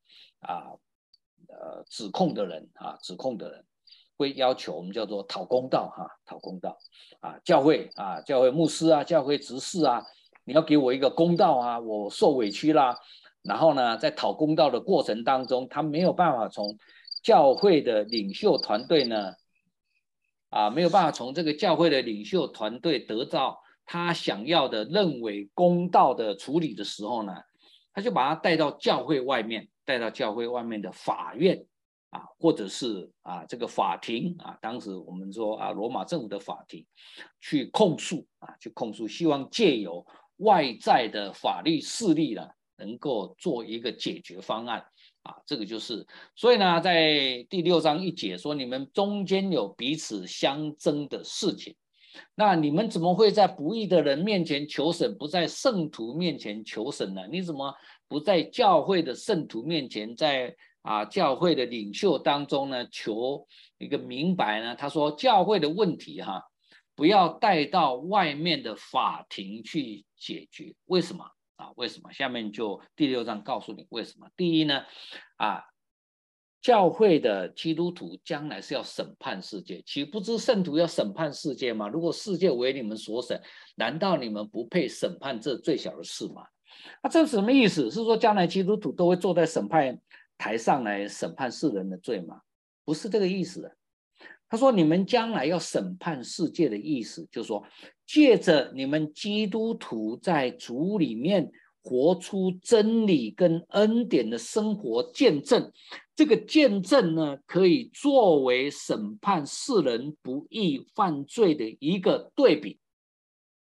指控的人会要求我们叫做讨公道讨公道教会牧师教会执事你要给我一个公道我受委屈啦。然后呢，在讨公道的过程当中，他没有办法从教会的领袖团队呢没有办法从这个教会的领袖团队得到他想要的认为公道的处理的时候呢，他就把他带到教会外面的法院或者是这个法庭当时我们说罗马政府的法庭去控诉希望借由外在的法律势力呢，能够做一个解决方案这个就是。所以呢，在第6章1节说，你们中间有彼此相争的事情，那你们怎么会在不义的人面前求审，不在圣徒面前求审呢？你怎么不在教会的圣徒面前，在教会的领袖当中呢求一个明白呢？他说教会的问题不要带到外面的法庭去解决。为什么为什么？下面就第6章告诉你为什么。第一呢教会的基督徒将来是要审判世界，岂不知圣徒要审判世界吗？如果世界为你们所审，难道你们不配审判这最小的事吗？这是什么意思？是说将来基督徒都会坐在审判台上来审判世人的罪吗？不是这个意思的。他说你们将来要审判世界的意思，就是说借着你们基督徒在主里面活出真理跟恩典的生活见证，这个见证呢，可以作为审判世人不义犯罪的一个对比。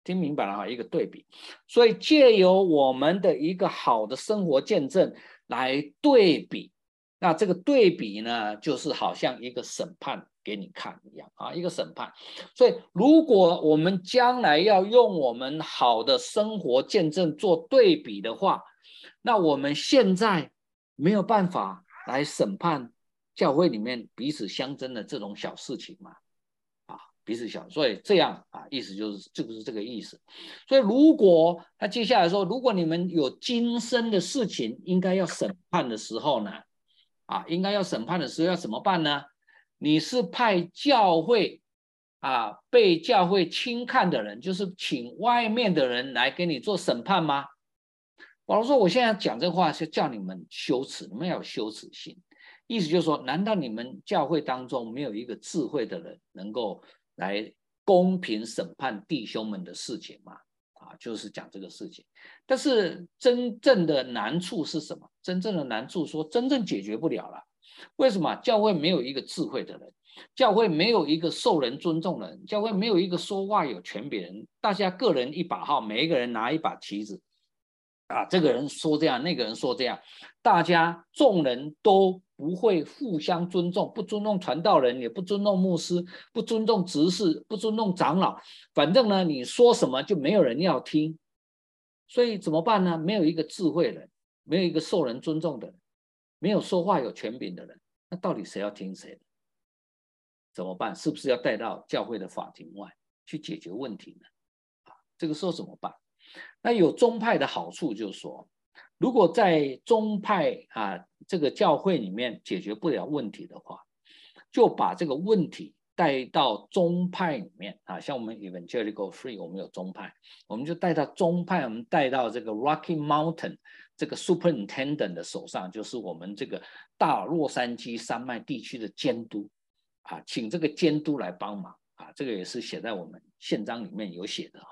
听明白了哈？一个对比，所以借由我们的一个好的生活见证来对比，那这个对比呢，就是好像一个审判给你看一样啊，一个审判。所以如果我们将来要用我们好的生活见证做对比的话，那我们现在没有办法来审判教会里面彼此相争的这种小事情嘛。彼此小，所以这样啊，意思就是这个意思。所以如果他接下来说，如果你们有今生的事情应该要审判的时候呢，应该要审判的时候要怎么办呢？你是派教会被教会轻看的人，就是请外面的人来给你做审判吗？保罗说，我现在讲这话是叫你们羞耻，你们要有羞耻心。意思就是说，难道你们教会当中没有一个智慧的人能够来公平审判弟兄们的事情吗？就是讲这个事情。但是真正的难处是什么？真正的难处说真正解决不了了。为什么？教会没有一个智慧的人，教会没有一个受人尊重的人，教会没有一个说话有权柄的人，大家个人一把号，每一个人拿一把旗子。这个人说这样，那个人说这样，大家众人都不会互相尊重，不尊重传道人，也不尊重牧师，不尊重执事，不尊重长老，反正呢，你说什么就没有人要听，所以怎么办呢？没有一个智慧人，没有一个受人尊重的人，没有说话有权柄的人，那到底谁要听谁的？怎么办？是不是要带到教会的法庭外去解决问题呢？这个时候怎么办？那有宗派的好处就是说，如果在宗派这个教会里面解决不了问题的话，就把这个问题带到宗派里面像我们 Evangelical Free 我们有宗派，我们就带到宗派，我们带到这个 Rocky Mountain 这个 Superintendent 的手上，就是我们这个大洛杉矶山脉地区的监督请这个监督来帮忙这个也是写在我们宪章里面有写的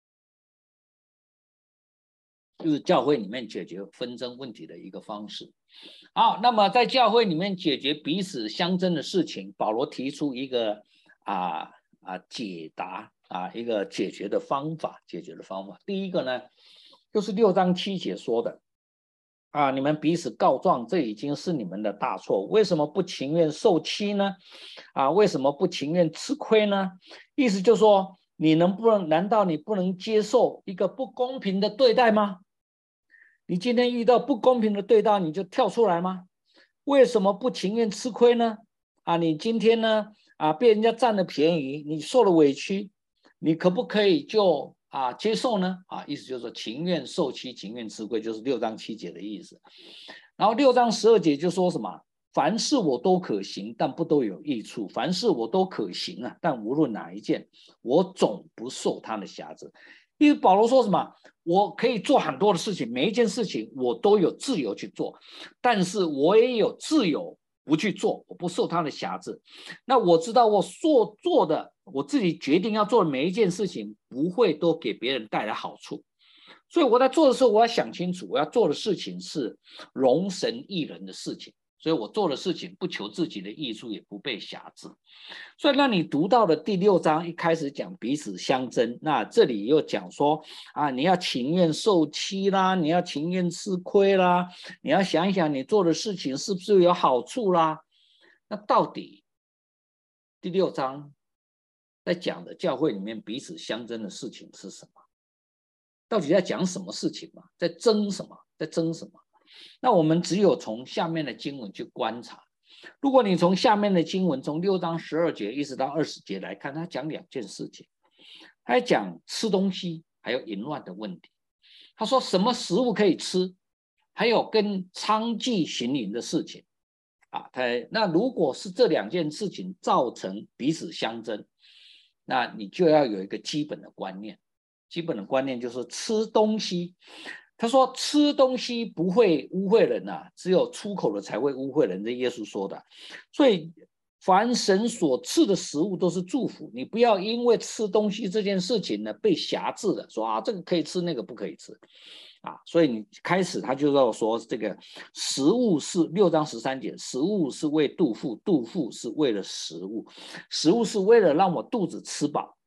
就是教会里面解决纷争问题的一个方式。好，那么在教会里面解决彼此相争的事情，保罗提出一个解答一个解决的方法。第一个呢，就是6章7节说的你们彼此告状，这已经是你们的大错。为什么不情愿受欺呢？为什么不情愿吃亏呢？意思就是说，难道你不能接受一个不公平的对待吗？你今天遇到不公平的对待，你就跳出来吗？为什么不情愿吃亏呢？你今天呢被人家占了便宜，你受了委屈，你可不可以就接受呢？意思就是说情愿受欺，情愿吃亏，就是6章7节的意思。然后6章12节就说什么？凡事我都可行，但不都有益处；凡事我都可行但无论哪一件，我总不受他的辖制。因为保罗说什么？我可以做很多的事情，每一件事情我都有自由去做，但是我也有自由不去做，我不受他的辖制。那我知道我所做的，我自己决定要做的每一件事情，不会都给别人带来好处。所以我在做的时候，我要想清楚，我要做的事情是荣神益人的事情。所以我做的事情不求自己的益处，也不被辖制。所以那你读到的第6章一开始讲彼此相争，那这里又讲说你要情愿受欺啦，你要情愿吃亏啦，你要想一想你做的事情是不是有好处啦。那到底第6章在讲的教会里面彼此相争的事情是什么？到底在讲什么事情嘛？在争什么？那我们只有从下面的经文去观察。如果你从下面的经文，从6章12节一直到20节来看，他讲2件事情。他讲吃东西还有淫乱的问题。他说什么食物可以吃，还有跟娼妓行淫的事情那如果是这2件事情造成彼此相争，那你就要有一个基本的观念。基本的观念就是吃东西，他说吃东西不会污秽人只有出口的才会污秽人，这耶稣说的。所以凡神所赐的食物都是祝福，你不要因为吃东西这件事情呢被辖制的，说这个可以吃，那个不可以吃所以你开始他就要说这个食物是6章13节，食物是为肚腹，肚腹是为了食物，食物是为了让我肚子吃饱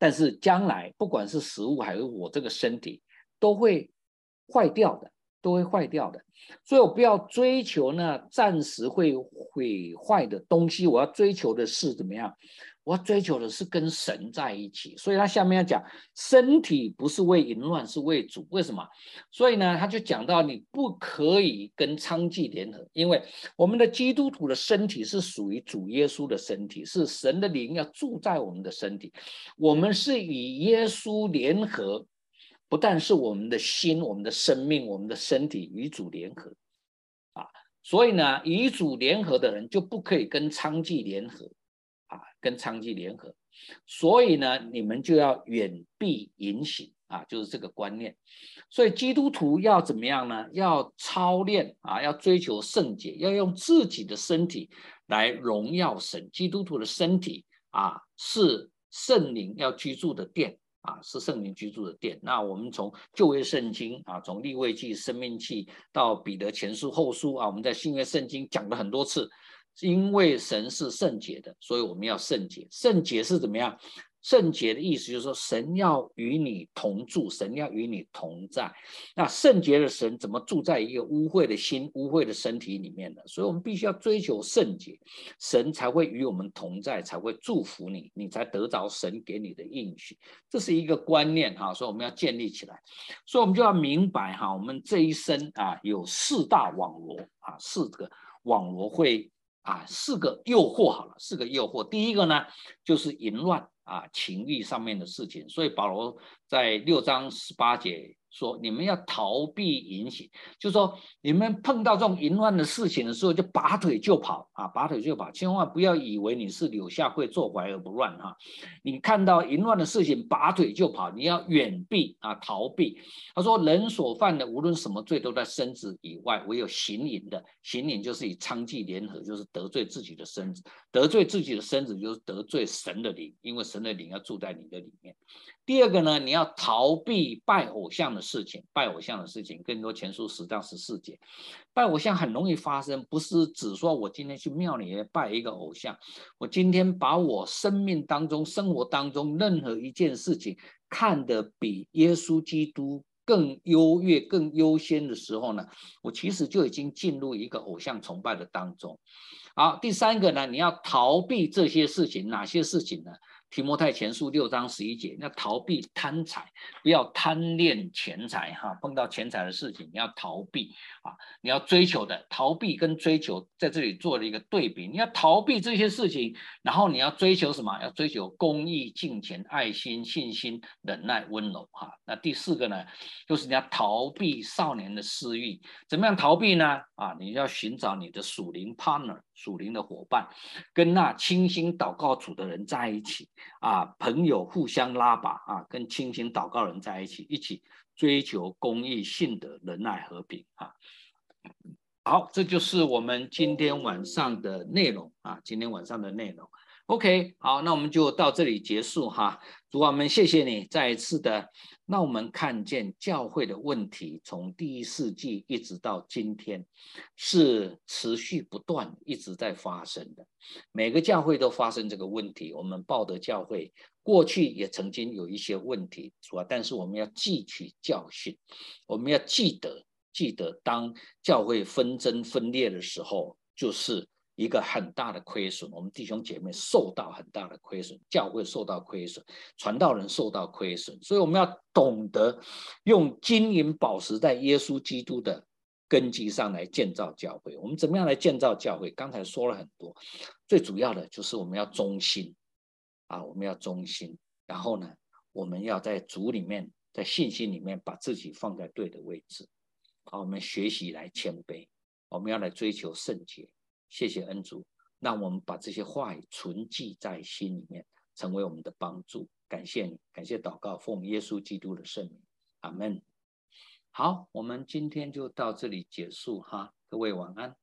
但是将来不管是食物还是我这个身体都会坏掉的，都会坏掉的。所以我不要追求呢暂时会毁坏的东西，我要追求的是怎么样？我要追求的是跟神在一起。所以他下面要讲，身体不是为淫乱，是为主。为什么？所以呢，他就讲到你不可以跟娼妓联合，因为我们的基督徒的身体是属于主耶稣的身体，是神的灵要住在我们的身体，我们是与耶稣联合，不但是我们的心、我们的生命、我们的身体与主联合啊。所以呢，与主联合的人就不可以跟娼妓联合啊，跟娼妓联合。所以呢，你们就要远避淫行啊，就是这个观念。所以基督徒要怎么样呢？要操练啊，要追求圣洁，要用自己的身体来荣耀神。基督徒的身体啊，是圣灵要居住的殿啊，是圣灵居住的殿。那我们从旧约圣经啊，从利未记、申命记到彼得前书、后书啊，我们在新约圣经讲了很多次。因为神是圣洁的，所以我们要圣洁。圣洁是怎么样？圣洁的意思就是说，神要与你同住，神要与你同在。那圣洁的神怎么住在一个污秽的心、污秽的身体里面呢？所以我们必须要追求圣洁，神才会与我们同在，才会祝福你，你才得着神给你的应许。这是一个观念哈，所以我们要建立起来。所以我们就要明白哈，我们这一生啊有四大网罗啊，四个网罗会啊，四个诱惑好了，四个诱惑。第一个呢，就是淫乱啊，情欲上面的事情。所以保罗在6章18节说，你们要逃避淫行，就是说你们碰到这种淫乱的事情的时候，就拔腿就跑啊，拔腿就跑，千万不要以为你是柳下惠，坐怀而不乱哈。你看到淫乱的事情，拔腿就跑，你要远避啊，逃避。他说，人所犯的无论什么罪，都在身子以外，唯有行淫的，行淫就是与娼妓联合，就是得罪自己的身子，得罪自己的身子就是得罪神的灵，因为神的灵要住在你的里面。第二个呢，你要逃避拜偶像的事情，拜偶像的事情，更多前书10章14节，拜偶像很容易发生，不是只说我今天去庙里拜一个偶像，我今天把我生命当中、生活当中任何一件事情看得比耶稣基督更优越、更优先的时候呢，我其实就已经进入一个偶像崇拜的当中。好，第三个呢，你要逃避这些事情，哪些事情呢？提摩太前书6章11节，要逃避贪财，不要贪恋钱财哈。碰到钱财的事情，你要逃避啊，你要追求的，逃避跟追求在这里做了一个对比。你要逃避这些事情，然后你要追求什么？要追求公义、敬虔、爱心、信心、忍耐、温柔哈。那第四个呢，就是你要逃避少年的私欲。怎么样逃避呢？啊，你要寻找你的属灵 partner， 属灵的伙伴，跟那倾心祷告主的人在一起。啊，朋友互相拉拔啊，跟倾心祷告人在一起，一起追求公义、信德、仁爱、和平啊。好，这就是我们今天晚上的内容啊，今天晚上的内容。OK， 好，那我们就到这里结束哈。主啊，我们谢谢你再一次的让我们看见教会的问题，从第1世纪一直到今天，是持续不断一直在发生的。每个教会都发生这个问题，我们报德教会过去也曾经有一些问题，主啊，但是我们要汲取教训，我们要记得当教会纷争分裂的时候，就是一个很大的亏损，我们弟兄姐妹受到很大的亏损，教会受到亏损，传道人受到亏损，所以我们要懂得用金银宝石在耶稣基督的根基上来建造教会。我们怎么样来建造教会？刚才说了很多，最主要的就是我们要忠心啊，我们要忠心，然后呢，我们要在主里面，在信心里面把自己放在对的位置。好，我们学习来谦卑，我们要来追求圣洁。谢谢恩主，让我们把这些话语存记在心里面，成为我们的帮助。感谢你，感谢祷告，奉耶稣基督的圣名，阿们。好，我们今天就到这里结束哈，各位晚安。